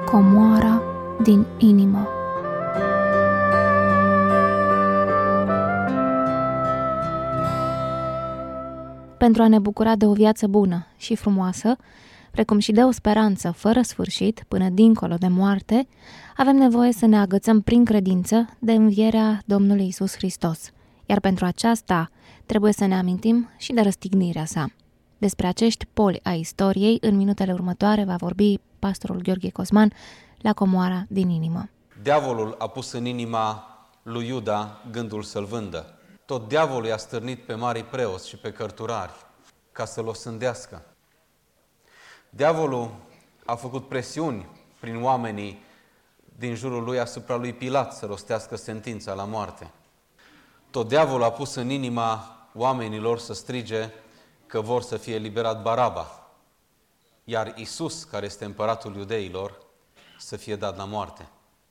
Comoara din inimă. Pentru a ne bucura de o viață bună și frumoasă, precum și de o speranță fără sfârșit până dincolo de moarte, avem nevoie să ne agățăm prin credință de învierea Domnului Iisus Hristos, iar pentru aceasta trebuie să ne amintim și de răstignirea sa. Despre acești poli ai istoriei, în minutele următoare va vorbi pastorul Gheorghe Cosman la Comoara din inimă. Diavolul a pus în inima lui Iuda gândul să-l vândă. Tot diavolul i-a stârnit pe marii preoți și pe cărturari ca să-l osândească. Diavolul a făcut presiuni prin oamenii din jurul lui asupra lui Pilat să rostească sentința la moarte. Tot diavolul a pus în inima oamenilor să strige că vor să fie eliberat Baraba, iar Iisus, care este împăratul iudeilor, să fie dat la moarte.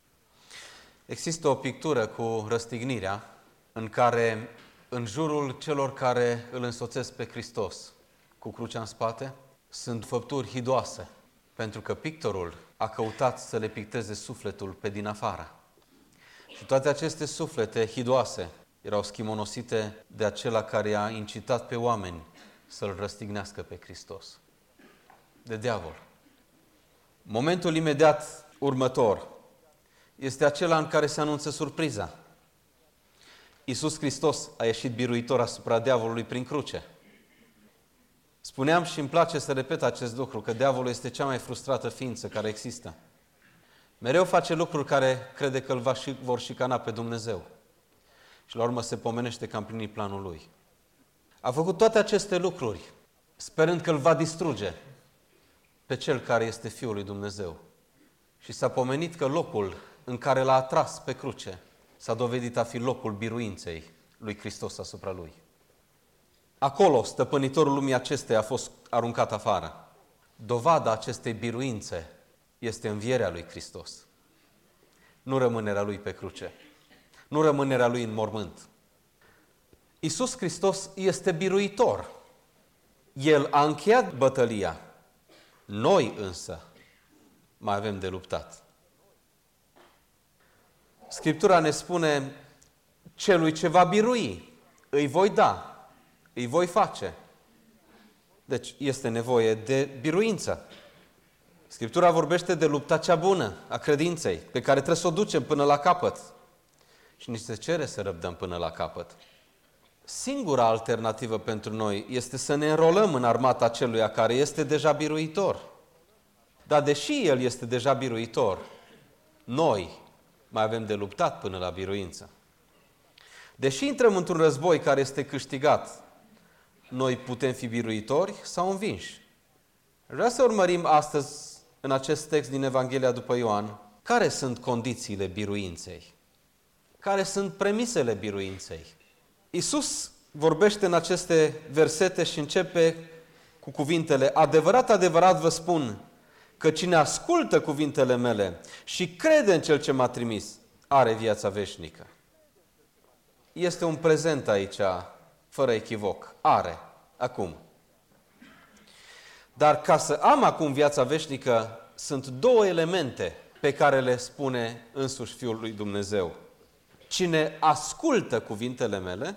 Există o pictură cu răstignirea în care, în jurul celor care îl însoțesc pe Hristos cu crucea în spate, sunt făpturi hidoase, pentru că pictorul a căutat să le picteze sufletul pe din afară. Și toate aceste suflete hidoase erau schimonosite de acela care a incitat pe oameni să-L răstignească pe Hristos, de diavol. Momentul imediat următor este acela în care se anunță surpriza. Iisus Hristos a ieșit biruitor asupra diavolului prin cruce. Spuneam și îmi place să repet acest lucru, că diavolul este cea mai frustrată ființă care există. Mereu face lucruri care crede că îl vor șicana pe Dumnezeu. Și la urmă se pomenește că a împlinit planul lui. A făcut toate aceste lucruri sperând că îl va distruge pe cel care este Fiul lui Dumnezeu. Și s-a pomenit că locul în care l-a atras pe cruce s-a dovedit a fi locul biruinței lui Hristos asupra lui. Acolo, stăpânitorul lumii acesteia a fost aruncat afară. Dovada acestei biruințe este învierea lui Hristos. Nu rămânerea lui pe cruce. Nu rămânerea lui în mormânt. Iisus Hristos este biruitor. El a încheiat bătălia. Noi însă mai avem de luptat. Scriptura ne spune: celui ce va birui, îi voi da, îi voi face. Deci este nevoie de biruință. Scriptura vorbește de lupta cea bună a credinței, pe care trebuie să o ducem până la capăt. Și ni se cere să răbdăm până la capăt. Singura alternativă pentru noi este să ne înrolăm în armata celuia care este deja biruitor. Dar deși El este deja biruitor, noi mai avem de luptat până la biruință. Deși intrăm într-un război care este câștigat, noi putem fi biruitori sau învinși. Vreau să urmărim astăzi, în acest text din Evanghelia după Ioan, care sunt condițiile biruinței, care sunt premisele biruinței. Iisus vorbește în aceste versete și începe cu cuvintele: adevărat, adevărat vă spun că cine ascultă cuvintele mele și crede în Cel ce m-a trimis, are viața veșnică. Este un prezent aici, fără echivoc. Are, acum. Dar ca să am acum viața veșnică, sunt două elemente pe care le spune însuși Fiul lui Dumnezeu. Cine ascultă cuvintele mele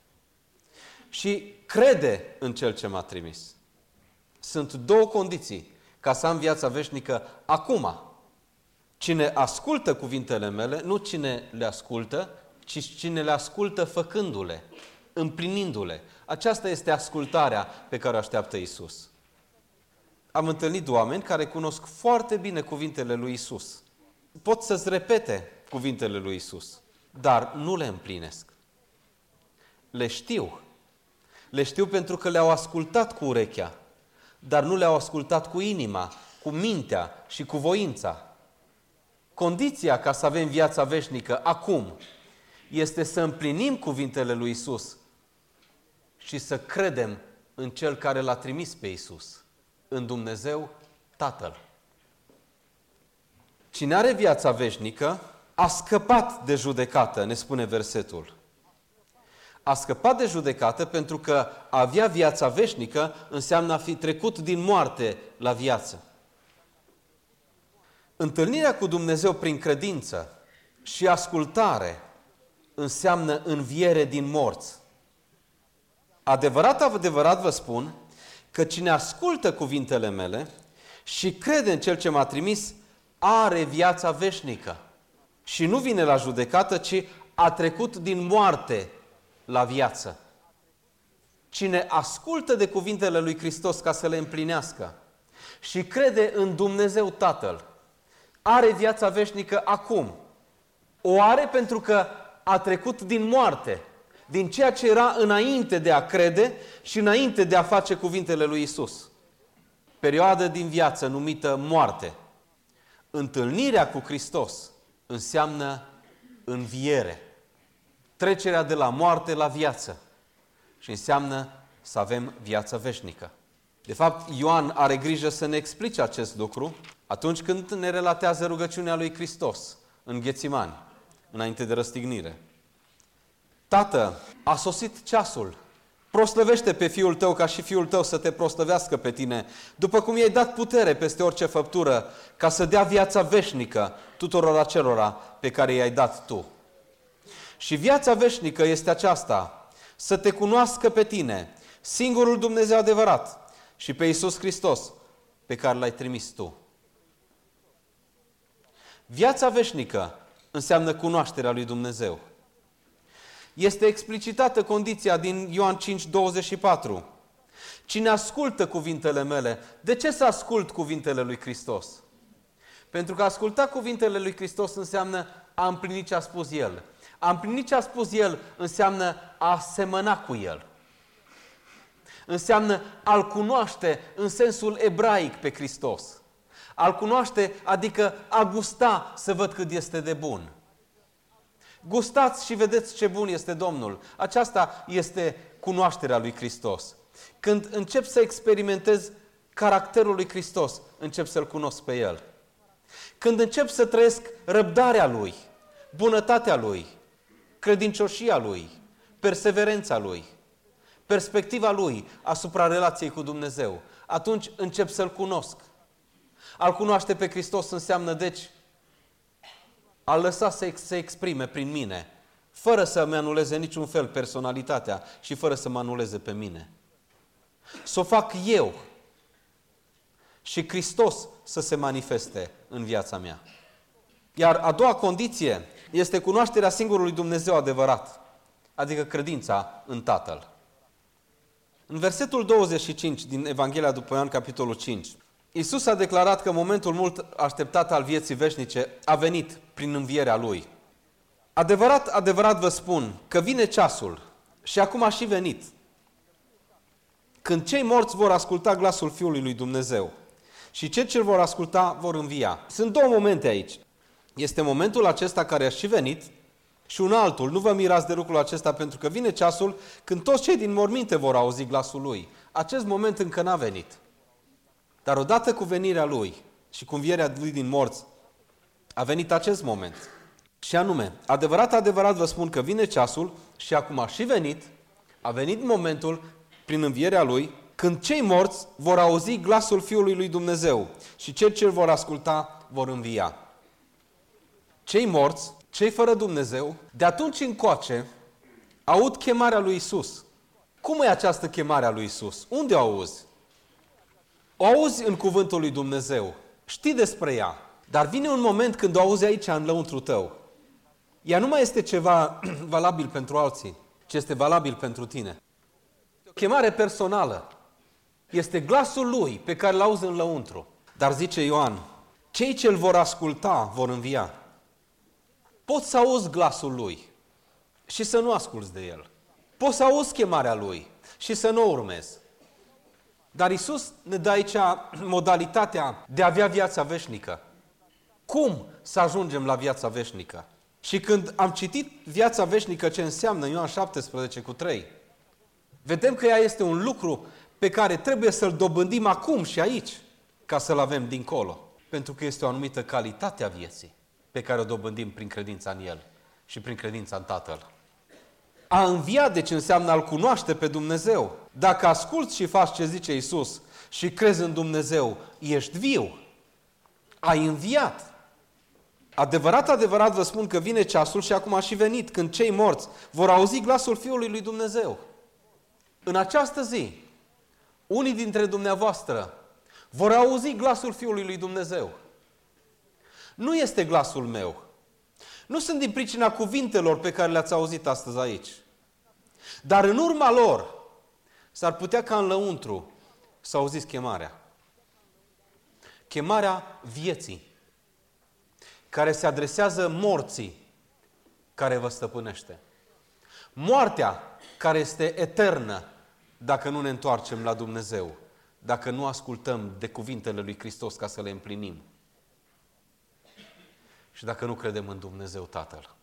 și crede în Cel ce m-a trimis. Sunt două condiții ca să am viața veșnică acum. Cine ascultă cuvintele mele, nu cine le ascultă, ci cine le ascultă făcându-le, împlinindu-le. Aceasta este ascultarea pe care o așteaptă Iisus. Am întâlnit oameni care cunosc foarte bine cuvintele lui Iisus. Pot să-ți repete cuvintele lui Iisus, dar nu le împlinesc. Le știu. Le știu pentru că le-au ascultat cu urechea, dar nu le-au ascultat cu inima, cu mintea și cu voința. Condiția ca să avem viața veșnică acum este să împlinim cuvintele lui Iisus și să credem în Cel care l-a trimis pe Iisus, în Dumnezeu Tatăl. Cine are viața veșnică a scăpat de judecată, ne spune versetul. A scăpat de judecată pentru că a avea viața veșnică înseamnă a fi trecut din moarte la viață. Întâlnirea cu Dumnezeu prin credință și ascultare înseamnă înviere din morți. Adevărat vă spun că cine ascultă cuvintele mele și crede în Cel ce m-a trimis, are viața veșnică și nu vine la judecată, ci a trecut din moarte la viață. Cine ascultă de cuvintele lui Hristos ca să le împlinească și crede în Dumnezeu Tatăl, are viața veșnică acum. O are pentru că a trecut din moarte, din ceea ce era înainte de a crede și înainte de a face cuvintele lui Isus. Perioadă din viață numită moarte. Întâlnirea cu Hristos înseamnă înviere. Trecerea de la moarte la viață. Și înseamnă să avem viața veșnică. De fapt, Ioan are grijă să ne explice acest lucru atunci când ne relatează rugăciunea lui Hristos în Ghețimani, înainte de răstignire. Tată, a sosit ceasul. Proslăvește pe Fiul Tău ca și Fiul Tău să te proslăvească pe Tine, după cum i-ai dat putere peste orice făptură, ca să dea viața veșnică tuturor acelora pe care i-ai dat Tu. Și viața veșnică este aceasta, să te cunoască pe Tine, singurul Dumnezeu adevărat, și pe Iisus Hristos, pe care L-ai trimis Tu. Viața veșnică înseamnă cunoașterea lui Dumnezeu. Este explicitată condiția din Ioan 5:24. Cine ascultă cuvintele mele, de ce să ascult cuvintele lui Hristos? Pentru că a asculta cuvintele lui Hristos înseamnă a împlini ce a spus El. A împlini ce a spus El înseamnă a semăna cu El. Înseamnă a-L cunoaște în sensul ebraic pe Hristos. A-L cunoaște, adică a gusta să văd cât este de bun. Gustați și vedeți ce bun este Domnul. Aceasta este cunoașterea lui Hristos. Când încep să experimentez caracterul lui Hristos, încep să-L cunosc pe El. Când încep să trăiesc răbdarea Lui, bunătatea Lui, credincioșia Lui, perseverența Lui, perspectiva Lui asupra relației cu Dumnezeu, atunci încep să-L cunosc. A-L cunoaște pe Hristos înseamnă, deci, a lăsa să se exprime prin mine, fără să-mi anuleze niciun fel personalitatea și fără să mă anuleze pe mine. Să o fac eu și Hristos să se manifeste în viața mea. Iar a doua condiție este cunoașterea singurului Dumnezeu adevărat, adică credința în Tatăl. În versetul 25 din Evanghelia după Ioan, capitolul 5, Iisus a declarat că momentul mult așteptat al vieții veșnice a venit prin învierea Lui. Adevărat vă spun că vine ceasul și acum a și venit, când cei morți vor asculta glasul Fiului lui Dumnezeu și cei ce îl vor asculta vor învia. Sunt două momente aici. Este momentul acesta care a și venit și un altul. Nu vă mirați de lucrul acesta, pentru că vine ceasul când toți cei din morminte vor auzi glasul Lui. Acest moment încă n-a venit. Dar odată cu venirea Lui și cu învierea Lui din morți, a venit acest moment. Și anume, adevărat vă spun că vine ceasul și acum a și venit, a venit momentul, prin învierea Lui, când cei morți vor auzi glasul Fiului lui Dumnezeu și cei ce îl vor asculta vor învia. Cei morți, cei fără Dumnezeu, de atunci încoace, aud chemarea lui Isus. Cum e această chemare a lui Isus? Unde o auzi? O auzi în cuvântul lui Dumnezeu. Știi despre ea. Dar vine un moment când o auzi aici, în lăuntru tău. Ea nu mai este ceva valabil pentru alții, ci este valabil pentru tine. O chemare personală. Este glasul Lui pe care l-auzi în lăuntru. Dar zice Ioan, cei ce îl vor asculta vor învia. Poți să auzi glasul Lui și să nu asculți de El. Poți să auzi chemarea Lui și să nu o urmezi. Dar Iisus ne dă aici modalitatea de a avea viața veșnică. Cum să ajungem la viața veșnică? Și când am citit viața veșnică, ce înseamnă Ioan 17:3, vedem că ea este un lucru pe care trebuie să-l dobândim acum și aici, ca să-l avem dincolo. Pentru că este o anumită calitate a vieții pe care o dobândim prin credința în El și prin credința în Tatăl. A învia, deci, înseamnă a-L cunoaște pe Dumnezeu. Dacă asculți și faci ce zice Iisus și crezi în Dumnezeu, ești viu. Ai înviat. Adevărat, adevărat vă spun că vine ceasul și acum a și venit când cei morți vor auzi glasul Fiului lui Dumnezeu. În această zi, unii dintre dumneavoastră vor auzi glasul Fiului lui Dumnezeu. Nu este glasul meu. Nu sunt din pricina cuvintelor pe care le-ați auzit astăzi aici. Dar în urma lor s-ar putea ca în lăuntru să auziți chemarea. Chemarea vieții, care se adresează morții care vă stăpânește. Moartea care este eternă dacă nu ne întoarcem la Dumnezeu, dacă nu ascultăm de cuvintele lui Hristos ca să le împlinim și dacă nu credem în Dumnezeu Tatăl.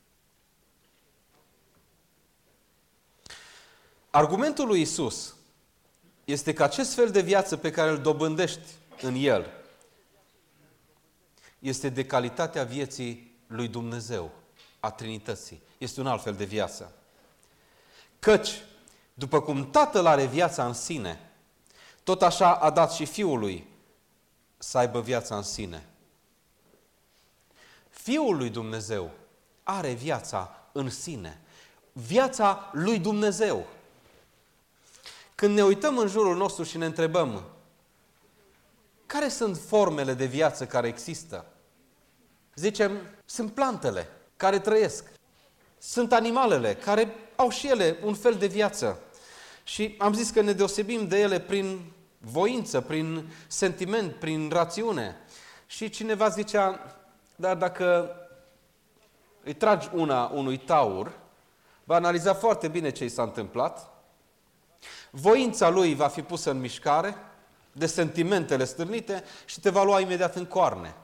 Argumentul lui Iisus este că acest fel de viață pe care îl dobândești în El este de calitatea vieții lui Dumnezeu, a Trinității. Este un alt fel de viață. Căci, după cum Tatăl are viața în sine, tot așa a dat și Fiului să aibă viața în sine. Fiul lui Dumnezeu are viața în sine. Viața lui Dumnezeu. Când ne uităm în jurul nostru și ne întrebăm care sunt formele de viață care există, zicem, sunt plantele care trăiesc. Sunt animalele care au și ele un fel de viață. Și am zis că ne deosebim de ele prin voință, prin sentiment, prin rațiune. Și cineva zicea, dar dacă îi tragi unui taur, va analiza foarte bine ce i s-a întâmplat, voința lui va fi pusă în mișcare, de sentimentele stârnite și te va lua imediat în coarne.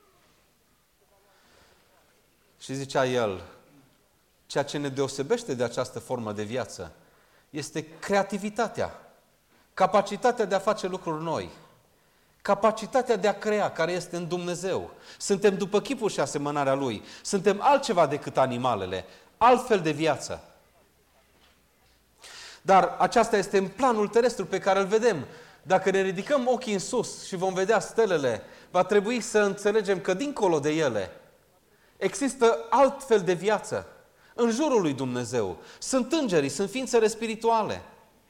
Și zicea el, ceea ce ne deosebește de această formă de viață este creativitatea, capacitatea de a face lucruri noi, capacitatea de a crea, care este în Dumnezeu. Suntem după chipul și asemănarea Lui. Suntem altceva decât animalele, altfel de viață. Dar aceasta este în planul terestru pe care îl vedem. Dacă ne ridicăm ochii în sus și vom vedea stelele, va trebui să înțelegem că dincolo de ele există alt fel de viață în jurul lui Dumnezeu. Sunt îngerii, sunt ființele spirituale.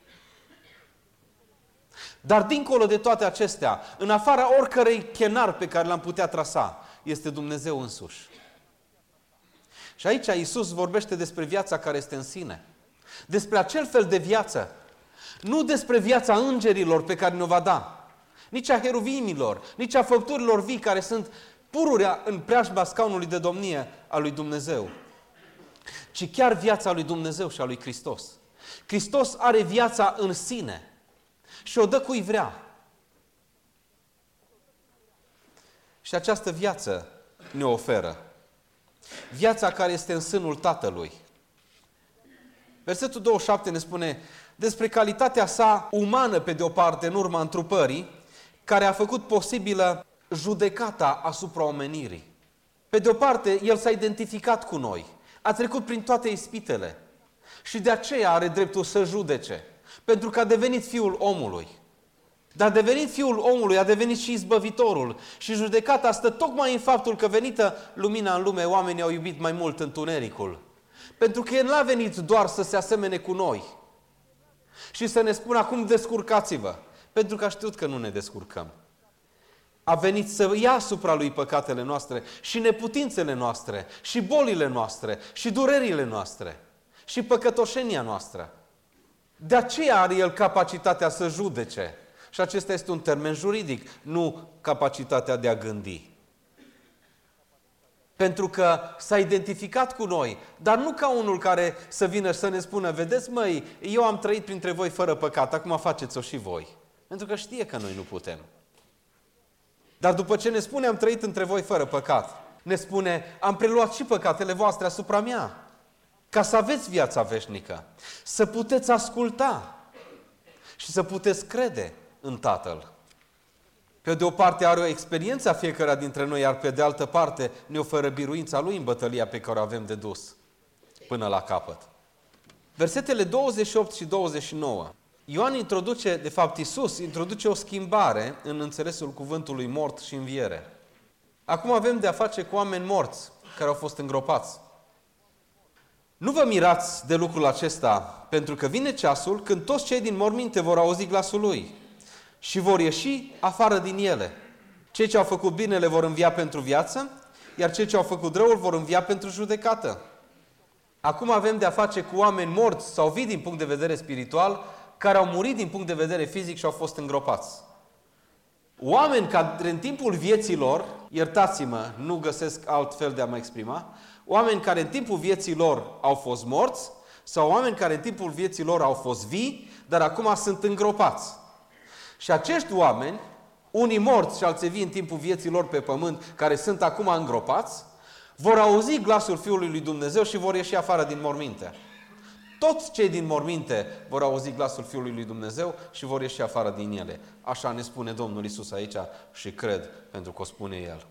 Dar dincolo de toate acestea, în afara oricărei chenar pe care l-am putea trasa, este Dumnezeu însuși. Și aici Iisus vorbește despre viața care este în sine. Despre acel fel de viață. Nu despre viața îngerilor pe care ne-o va da. Nici a heruvimilor, nici a făpturilor vii care sunt pururea în preajma scaunului de domnie a lui Dumnezeu. Ci chiar viața lui Dumnezeu și a lui Hristos. Hristos are viața în sine și o dă cui vrea. Și această viață ne oferă. Viața care este în sânul Tatălui. Versetul 27 ne spune despre calitatea sa umană pe de o parte în urma întrupării, care a făcut posibilă judecata asupra omenirii. Pe de o parte, El s-a identificat cu noi, a trecut prin toate ispitele și de aceea are dreptul să judece, pentru că a devenit Fiul omului. Dar a devenit Fiul omului, a devenit și izbăvitorul. Și judecata stă tocmai în faptul că venită lumina în lume, oamenii au iubit mai mult întunericul. Pentru că El n-a venit doar să se asemene cu noi și să ne spună acum descurcați-vă, pentru că a știut că nu ne descurcăm. A venit să ia asupra Lui păcatele noastre și neputințele noastre și bolile noastre și durerile noastre și păcătoșenia noastră. De aceea are El capacitatea să judece. Și acesta este un termen juridic, nu capacitatea de a gândi. Pentru că s-a identificat cu noi, dar nu ca unul care să vină și să ne spună, vedeți măi, eu am trăit printre voi fără păcat, acum faceți-o și voi. Pentru că știe că noi nu putem. Dar după ce ne spune, am trăit între voi fără păcat, ne spune, am preluat și păcatele voastre asupra mea, ca să aveți viața veșnică, să puteți asculta și să puteți crede în Tatăl. Pe de o parte are o experiență a fiecăruia dintre noi, iar pe de altă parte ne oferă biruința Lui în bătălia pe care o avem de dus până la capăt. Versetele 28 și 29. Ioan introduce, de fapt Iisus introduce o schimbare în înțelesul cuvântului mort și înviere. Acum avem de-a face cu oameni morți care au fost îngropați. Nu vă mirați de lucrul acesta, pentru că vine ceasul când toți cei din morminte vor auzi glasul lui și vor ieși afară din ele. Cei ce au făcut binele vor învia pentru viață, iar cei ce au făcut răul vor învia pentru judecată. Acum avem de-a face cu oameni morți sau vii din punct de vedere spiritual, care au murit din punct de vedere fizic și au fost îngropați. Oameni care în timpul vieții lor, iertați-mă, nu găsesc alt fel de a mă exprima, oameni care în timpul vieții lor au fost morți sau oameni care în timpul vieții lor au fost vii, dar acum sunt îngropați. Și acești oameni, unii morți și alții vii în timpul vieții lor pe pământ, care sunt acum îngropați, vor auzi glasul Fiului lui Dumnezeu și vor ieși afară din morminte. Toți cei din morminte vor auzi glasul Fiului lui Dumnezeu și vor ieși afară din ele. Așa ne spune Domnul Iisus aici și cred, pentru că o spune El.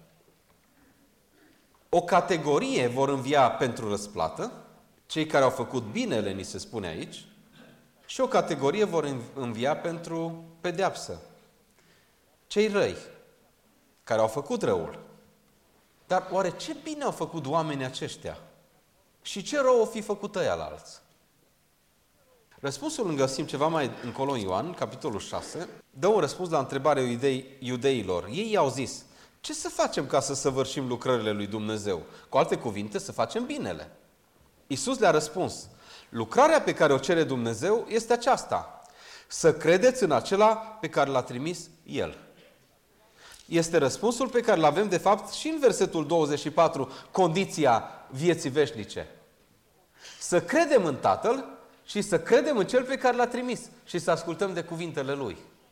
O categorie vor învia pentru răsplată, cei care au făcut binele, ni se spune aici, și o categorie vor învia pentru pedeapsă, cei răi, care au făcut răul. Dar oare ce bine au făcut oamenii aceștia? Și ce rău o fi făcut ăia la alții? Răspunsul îl găsim ceva mai încolo în Ioan, capitolul 6, dă un răspuns la întrebarea iudeilor. Ei i-au zis, ce să facem ca să săvârșim lucrările lui Dumnezeu? Cu alte cuvinte, să facem binele. Iisus le-a răspuns, lucrarea pe care o cere Dumnezeu este aceasta, să credeți în acela pe care l-a trimis El. Este răspunsul pe care îl avem de fapt și în versetul 24, condiția vieții veșnice. Să credem în Tatăl și să credem în Cel pe care l-a trimis și să ascultăm de cuvintele Lui.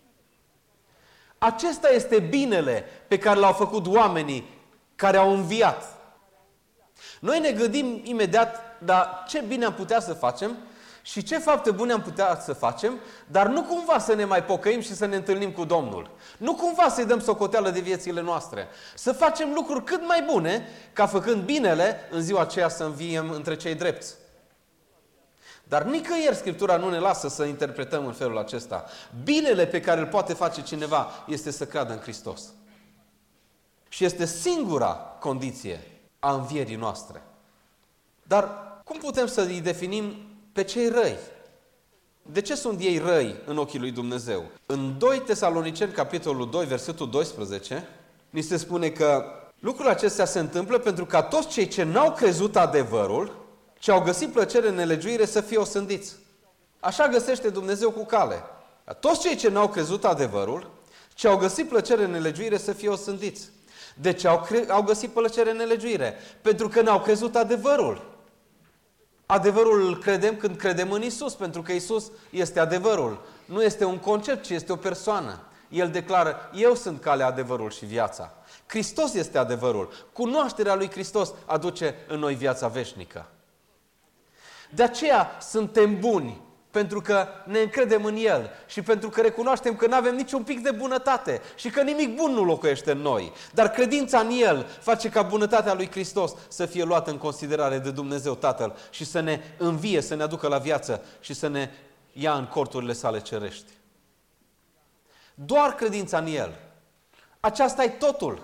Acesta este binele pe care l-au făcut oamenii care au înviat. Noi ne gândim imediat, dar ce bine am putea să facem și ce fapte bune am putea să facem, dar nu cumva să ne mai pocăim și să ne întâlnim cu Domnul. Nu cumva să-i dăm socoteală de viețile noastre. Să facem lucruri cât mai bune, ca făcând binele, în ziua aceea să înviem între cei drepți. Dar nicăieri Scriptura nu ne lasă să interpretăm în felul acesta. Binele pe care îl poate face cineva este să creadă în Hristos. Și este singura condiție a învierii noastre. Dar cum putem să îi definim pe cei răi? De ce sunt ei răi în ochii lui Dumnezeu? În 2 Tesaloniceni, capitolul 2, versetul 12, ni se spune că lucrul acesta se întâmplă pentru ca toți cei ce n-au crezut adevărul, ce au găsit plăcere în nelegiuire, să fie osândiți. Așa găsește Dumnezeu cu cale. Toți cei ce n-au crezut adevărul, ce au găsit plăcere în nelegiuire, să fie osândiți. De ce au găsit plăcere în nelegiuire? Pentru că n-au crezut adevărul. Adevărul îl credem când credem în Isus, pentru că Isus este adevărul. Nu este un concept, ci este o persoană. El declară, eu sunt calea, adevărul și viața. Hristos este adevărul. Cunoașterea lui Hristos aduce în noi viața veșnică. De aceea suntem buni, pentru că ne încredem în El și pentru că recunoaștem că nu avem niciun pic de bunătate și că nimic bun nu locuiește în noi. Dar credința în El face ca bunătatea lui Hristos să fie luată în considerare de Dumnezeu Tatăl și să ne învie, să ne aducă la viață și să ne ia în corturile sale cerești. Doar credința în El. Aceasta e totul.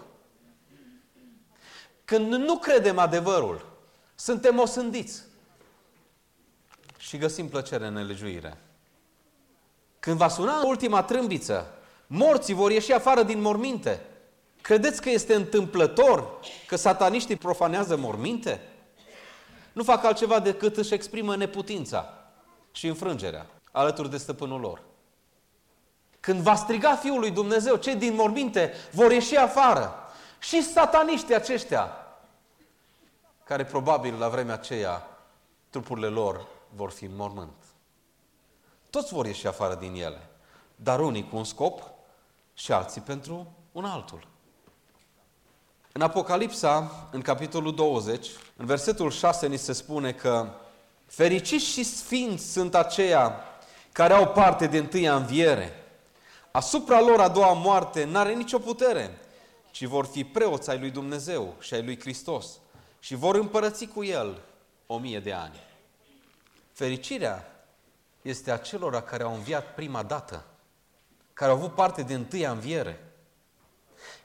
Când nu credem adevărul, suntem osândiți. Și găsim plăcere în nelegiuire. Când va suna ultima trâmbiță, morții vor ieși afară din morminte. Credeți că este întâmplător că sataniștii profanează morminte? Nu fac altceva decât își exprimă neputința și înfrângerea alături de stăpânul lor. Când va striga Fiul lui Dumnezeu, cei din morminte vor ieși afară. Și sataniștii aceștia, care probabil la vremea aceea trupurile lor vor fi în mormânt. Toți vor ieși afară din ele, dar unii cu un scop și alții pentru un altul. În Apocalipsa, în capitolul 20, în versetul 6 ni se spune că fericiți și sfinți sunt aceia care au parte de întâia înviere. Asupra lor a doua moarte n-are nicio putere, ci vor fi preoți ai lui Dumnezeu și ai lui Hristos și vor împărăți cu El 1000 de ani. Fericirea este a celor care au înviat prima dată, care au avut parte de întâia înviere.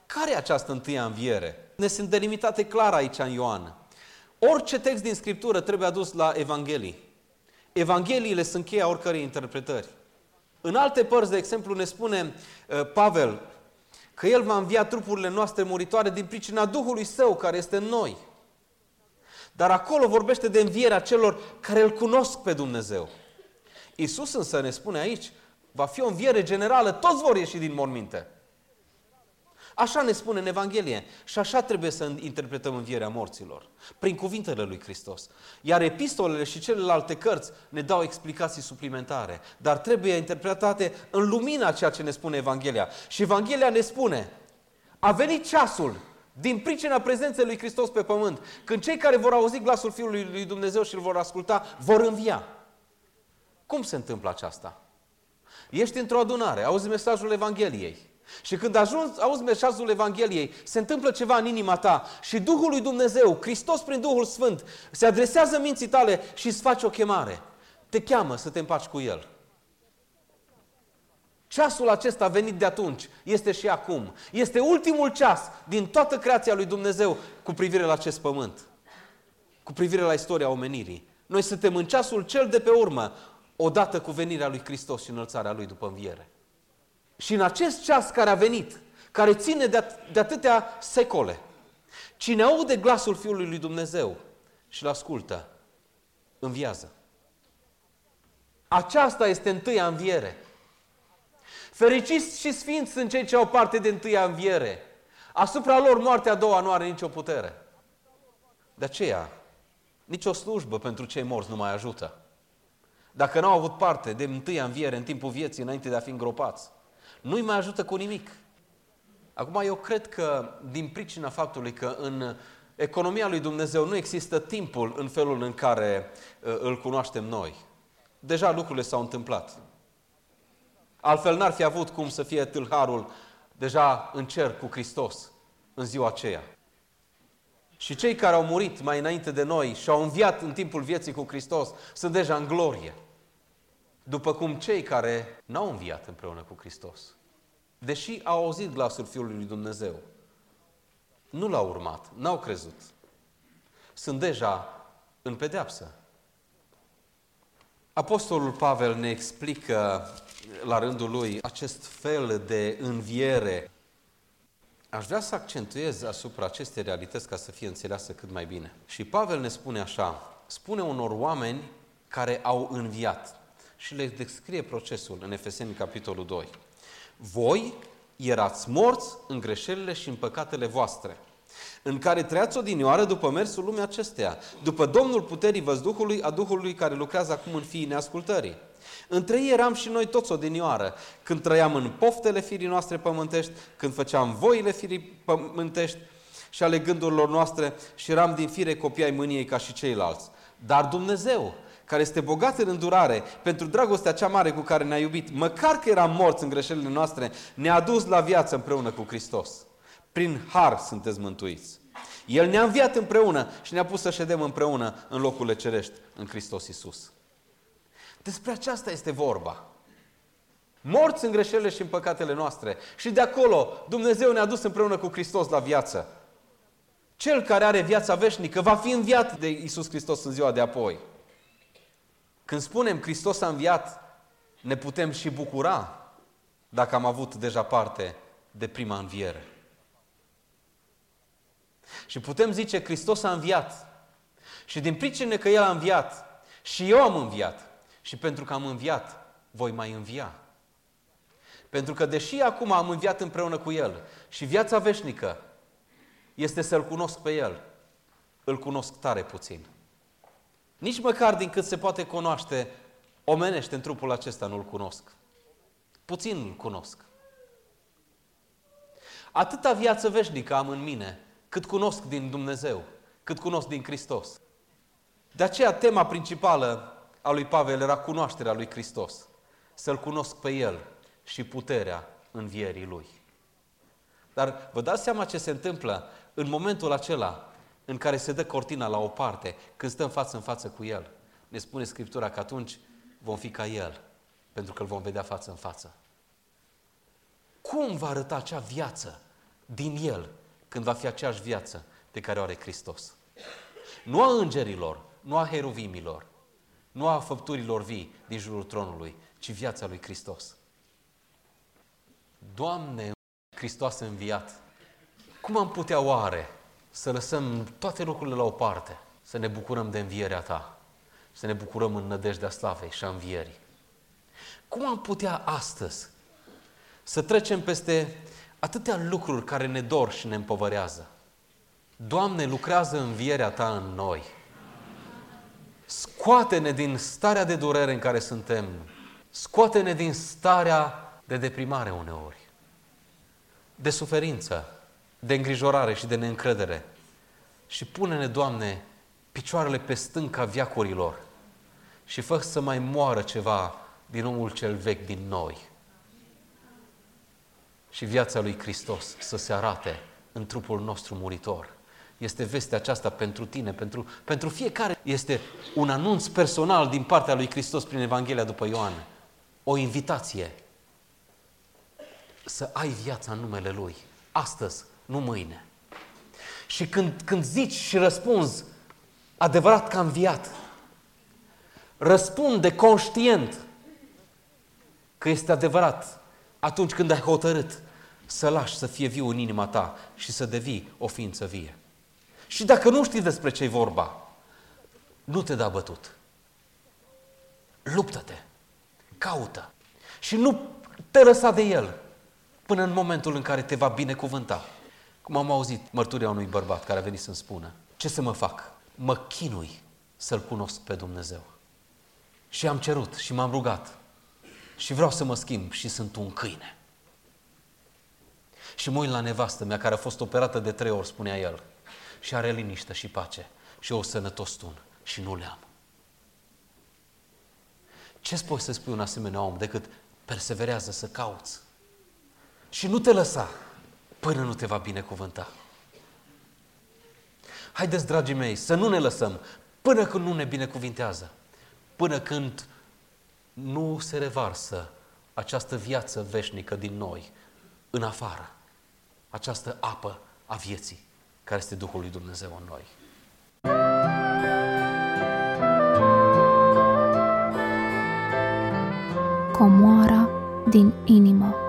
Care e această întâia înviere? Ne sunt delimitate clar aici în Ioan. Orice text din Scriptură trebuie adus la Evanghelii. Evangheliile sunt cheia oricărei interpretări. În alte părți, de exemplu, ne spune Pavel că El va învia trupurile noastre muritoare din pricina Duhului Său care este în noi. Dar acolo vorbește de învierea celor care îl cunosc pe Dumnezeu. Iisus însă ne spune aici, va fi o înviere generală, toți vor ieși din morminte. Așa ne spune în Evanghelie și așa trebuie să interpretăm învierea morților, prin cuvintele lui Hristos. Iar epistolele și celelalte cărți ne dau explicații suplimentare, dar trebuie interpretate în lumina ceea ce ne spune Evanghelia. Și Evanghelia ne spune, a venit ceasul, din pricina prezenței lui Hristos pe pământ, când cei care vor auzi glasul Fiului lui Dumnezeu și îl vor asculta, vor învia. Cum se întâmplă aceasta? Ești într-o adunare, auzi mesajul Evangheliei. Și când auzi mesajul Evangheliei, se întâmplă ceva în inima ta și Duhul lui Dumnezeu, Hristos prin Duhul Sfânt, se adresează minții tale și îți face o chemare. Te cheamă să te împaci cu El. Ceasul acesta a venit de atunci, este și acum. Este ultimul ceas din toată creația lui Dumnezeu cu privire la acest pământ, cu privire la istoria omenirii. Noi suntem în ceasul cel de pe urmă, odată cu venirea lui Hristos și înălțarea Lui după înviere. Și în acest ceas care a venit, care ține de atâtea secole, cine aude glasul Fiului lui Dumnezeu și îl ascultă, înviază. Aceasta este întâia înviere. Fericiți și sfinți sunt cei ce au parte de întâia înviere. Asupra lor moartea a doua nu are nicio putere. De aceea, nicio slujbă pentru cei morți nu mai ajută. Dacă n-au avut parte de întâia înviere în timpul vieții înainte de a fi îngropați, nu-i mai ajută cu nimic. Acum, eu cred că din pricina faptului că în economia lui Dumnezeu nu există timpul în felul în care îl cunoaștem noi, deja lucrurile s-au întâmplat. Altfel n-ar fi avut cum să fie tâlharul deja în cer cu Hristos în ziua aceea. Și cei care au murit mai înainte de noi și au înviat în timpul vieții cu Hristos sunt deja în glorie. După cum cei care n-au înviat împreună cu Hristos, deși au auzit glasul Fiului lui Dumnezeu, nu l-au urmat, n-au crezut, sunt deja în pedeapsă. Apostolul Pavel ne explică la rândul lui acest fel de înviere. Aș vrea să accentuez asupra acestei realități ca să fie înțeleasă cât mai bine. Și Pavel ne spune așa, spune unor oameni care au înviat și le descrie procesul în Efeseni capitolul 2. Voi erați morți în greșelile și în păcatele voastre, în care trăiați odinioară după mersul lumii acesteia, după domnul puterii văzduhului, a Duhului care lucrează acum în fiii neascultării. Între ei eram și noi toți odinioară, când trăiam în poftele firii noastre pământești, când făceam voile firii pământești și ale gândurilor noastre și eram din fire copii ai mâniei ca și ceilalți. Dar Dumnezeu, care este bogat în îndurare, pentru dragostea cea mare cu care ne-a iubit, măcar că eram morți în greșelile noastre, ne-a adus la viață împreună cu Hristos. Prin har sunteți mântuiți. El ne-a înviat împreună și ne-a pus să ședem împreună în locurile cerești în Hristos Iisus. Despre aceasta este vorba. Morți în greșelile și în păcatele noastre. Și de acolo Dumnezeu ne-a dus împreună cu Hristos la viață. Cel care are viața veșnică va fi înviat de Iisus Hristos în ziua de apoi. Când spunem Hristos a înviat, ne putem și bucura dacă am avut deja parte de prima înviere. Și putem zice Hristos a înviat. Și din pricină că El a înviat, și eu am înviat. Și pentru că am înviat, voi mai învia. Pentru că deși acum am înviat împreună cu El și viața veșnică este să-L cunosc pe El, îl cunosc tare puțin. Nici măcar din cât se poate cunoaște omenește în trupul acesta nu-L cunosc. Puțin îl cunosc. Atâta viață veșnică am în mine, cât cunosc din Dumnezeu, cât cunosc din Hristos. De aceea tema principală a lui Pavel era cunoașterea lui Hristos. Să-L cunosc pe El și puterea învierii Lui. Dar vă dați seama ce se întâmplă în momentul acela în care se dă cortina la o parte, când stăm față în față cu El. Ne spune Scriptura că atunci vom fi ca El, pentru că Îl vom vedea față în față. Cum va arăta acea viață din El, când va fi aceeași viață pe care o are Hristos. Nu a îngerilor, nu a heruvimilor, nu a făpturilor vii din jurul tronului, ci viața lui Hristos. Doamne, Hristos înviat, cum am putea oare să lăsăm toate lucrurile la o parte, să ne bucurăm de învierea Ta, să ne bucurăm în nădejdea slavei și a învierii? Cum am putea astăzi să trecem peste atâtea lucruri care ne dor și ne împovărează? Doamne, lucrează învierea Ta în noi. Scoate-ne din starea de durere în care suntem. Scoate-ne din starea de deprimare uneori, de suferință, de îngrijorare și de neîncredere. Și pune-ne, Doamne, picioarele pe stânca veacurilor și fă să mai moară ceva din omul cel vechi din noi. Și viața lui Hristos să se arate în trupul nostru muritor. Este vestea aceasta pentru tine, pentru fiecare. Este un anunț personal din partea lui Hristos prin Evanghelia după Ioan. O invitație să ai viața în numele Lui. Astăzi, nu mâine. Și când zici și răspunzi, adevărat că am înviat, răspunde conștient că este adevărat atunci când ai hotărât să lași să fie viu în inima ta și să devii o ființă vie. Și dacă nu știi despre ce-i vorba, nu te da bătut. Luptă-te, caută și nu te lăsa de El până în momentul în care te va binecuvânta. Cum am auzit mărturia unui bărbat care a venit să-mi spună: ce să mă fac? Mă chinui să-L cunosc pe Dumnezeu. Și am cerut și m-am rugat și vreau să mă schimb și sunt un câine. Și mă uit la nevastă mea care a fost operată de 3 ori, spunea el, și are liniște și pace și eu sănătos stun și nu le am. Ce-ți poți să spui un asemenea om decât perseverează să cauți și nu te lăsa până nu te va binecuvânta? Haideți, dragii mei, să nu ne lăsăm până când nu ne binecuvintează, până când nu se revarsă această viață veșnică din noi în afară, această apă a vieții care este Duhul lui Dumnezeu în noi. Comoara din inimă.